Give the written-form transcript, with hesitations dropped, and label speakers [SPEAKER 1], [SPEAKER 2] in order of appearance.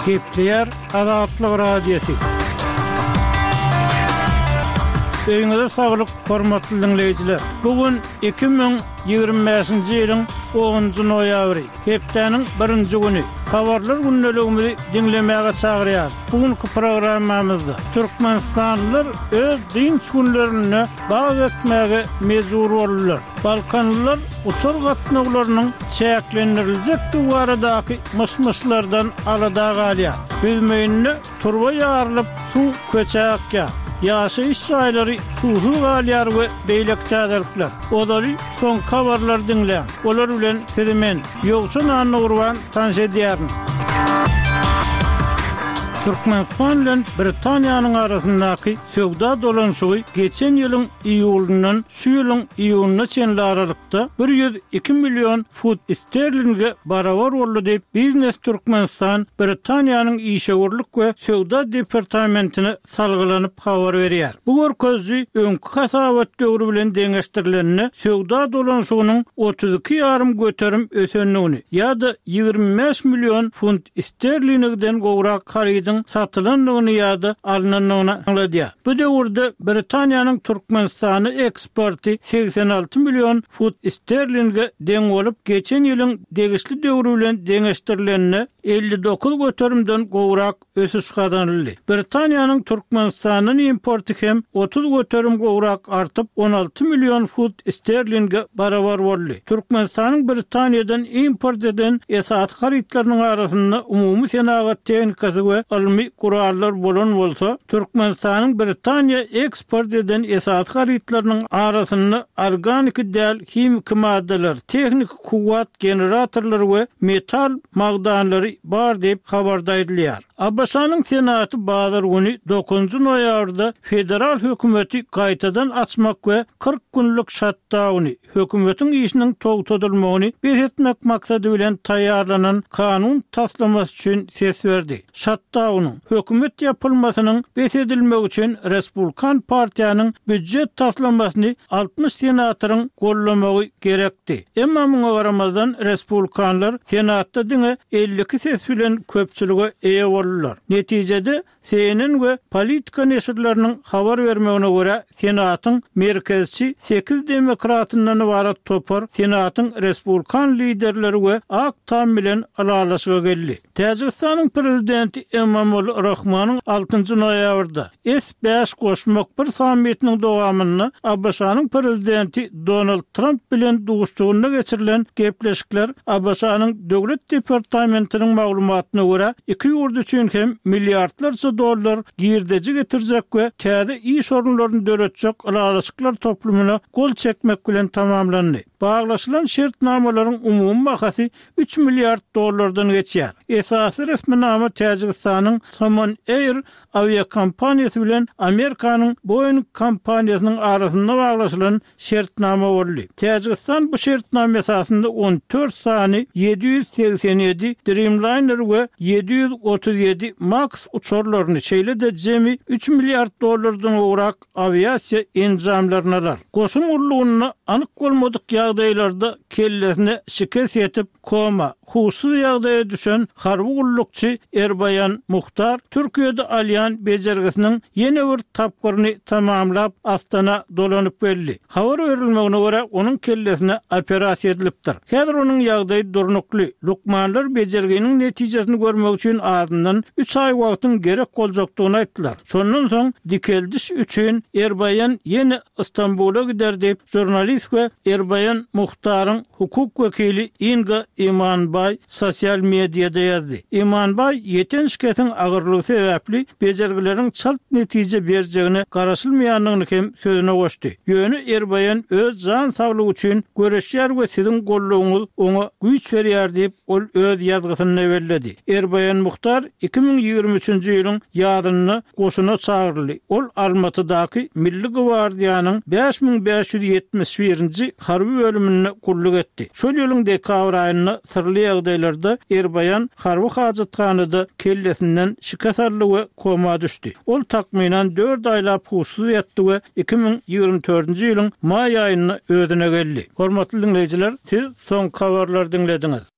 [SPEAKER 1] Kepler Azatlyk Radiosu. Öňüňizde saglyk, hormatly dinleýijiler. Bugün 2025-nji ýylyň 10-njy noýabry, hepdeniň 1-nji güni. Habarlar günneligimizi dinlemäge çagyrýar. Bugünkü programmamyzda Türkmenistanlylar öz dinç günlerini bag etmäge mezur bolýarlar. Balkanlylar uçur gatnaglarynyň çäklendirilejek duwaradaky mysmyslardan alada galýar. Bilmeýänne turba ýarylyp suw köçäkkä. Yaşayış çayları suhu galýar we beýlek täzelipler. Olary son habarlar dinleýän. Olar bilen Ferimen Ýogşun Anurwan tanış edýärin. Türkmenistan bilen Britaniýanyň arasyndaky söwda dolanşygy geçen ýylyň iýulundan şu ýylyň iýuluna çenli aralykda 102 milyon fut sterlinge barabar boldy diýip Business Türkmenistan Britaniýanyň işgörlük we söwda departamentine salgylanyp habar berýär. Bu görkezji öňkü hasabat döwri bilen deňeşdirilenini söwda dolanşygynyň 32,5 göterim ösenligini ýa-da 25 milyon funt sterlingden gowrak harydy satylanlygyny ýa-da alynanyny anladýar. Bu döwürde Britaniýanyň Türkmenistany eksporty 86 milyon fut sterlinge deň bolup, geçen ýylyň degişli döwri bilen deňeşdirilenini 59 göterimden gowrak ösüş kazanyldy. Britaniýanyň Türkmenistanyň importy hem 30 göterim gowrak artyp 16 milyon fut sterlinge barabar boldy. Türkmenistanyň Britaniýadan import eden esas harytlarynyň arasynda umumy senagat tehnikasy we ilmi kurallar bolan bolsa, Türkmenistanyň Britaniýa eksport eden esas harytlarynyň arasynda organik däl himik maddeler, tehnik kuwat generatorlary we metal magdanlary bar diýip habarda edilýär. Abbasanyň senaty bazar güni 9-njy noýabrda federal hökümeti gaýtadan açmak we 40 günlük shutdowny, hökümetiň işiniň togtadylmagyny beretmek maksady bilen taýýarlanan kanun taslamasy üçin ses berdi. Shutdownyň hökümet ýapylmasynyň beredilmegi üçin Respublikan partiýanyň büdjet taslamasyny 60 senatoryň gollamagy gerekdi. Emma muňa garamazdan Respublikanlar senatda diňe 52 ses bilen köpçülige eýe boldylar. Netijede CNN we politika neşirleriniň habar bermegine görä senatyň merkezçi 8 demokratyndan ibarat topar senatyň Respublikan liderleri we ak tam bilen aralaşyga geldi. Täjikistanyň prezidenti Emomali Rahmanyň 6-njy noýabrda S5 goşmak bir sammitiniň dowamyny Abbasanyň prezidenti Donald Trump bilen duguşçugyna geçirilen gepleşikler Abbasanyň döwlet departamentiniň maglumatyna görä 2 ýurt üçin hem milliardlarça dollar girdeci getirjek we täze iş orunlaryny döretjek araçyklar toplumuna gol çekmek bilen tamamlandy. Baglaşylan şertnamalaryň umumy bahasy 3 milliard dollardan geçýär. Esasy resminama Täjikistanyň Saman Air aviakompaniýasy bilen Amerikanyň Boeing kompaniýasynyň arasynda baglaşylan şertnama boldy. Täjikistan bu şertnama esasynda 14 sany 787 Dreamliner we 737 Max uçurlaryny çeýlede jemi 3 milliard dollardan gowrak aviasiýa enjamlaryny alar. Goşun urlugyny anyk bolmadyk ýagdaýlarda kellesine şikes ýetip koma, husly ýagdaýa düşen harby gullukçy Erbayan Muhtar Türkiýede alýan bejergisiniň ýene bir tapgyryny tamamlap Astana dolanyp geldi. Habar berilmegine görä onuň kellesine operasiýa edilipdir. Häzir onuň ýagdaýy durnukly. Lukmanlar bejerginiň netijesini görmek üçin adyndan 3 ay wagtyň gerek boljakdygyny aýtdylar. Şondan soň dikeldiş üçin Erbayan ýene Istanbula gider diýip jurnalist we Erbayan Muhtaryň hukuk wekili Inga Imanbay sosial mediada ýazdy. Imanbay ýeten şikayetiň agyrlygy sebäpli bejergileriň çalt netije berjegine garaşylmaýanlygyny hem sözüne goşdy. Ýöne Erbayan öz jan saglygy üçin göreşýär we siziň gollagyňyz oňa güýç berýär diýip ol öz ýazgysyny bellädi. Erbayan Muhtar 2023-nji ýylyň ýadyny goşuna çagyrly. Ol Almatydaky Milli Gwardiýanyň 5571-nji harby bölümine gulluk etdi. Şol ýylyň dekabr aýyna sirli ýagdaýlarda Erbayan harby hajatxanada kellesinden şikasarly we koma düşdi. Ol takminan 4 aýlap huşsuz ýatdy we 2024-nji ýylyň may aýyna özüne geldi. Hormatly dinleýijiler, siz soň habarlar dinlediňiz.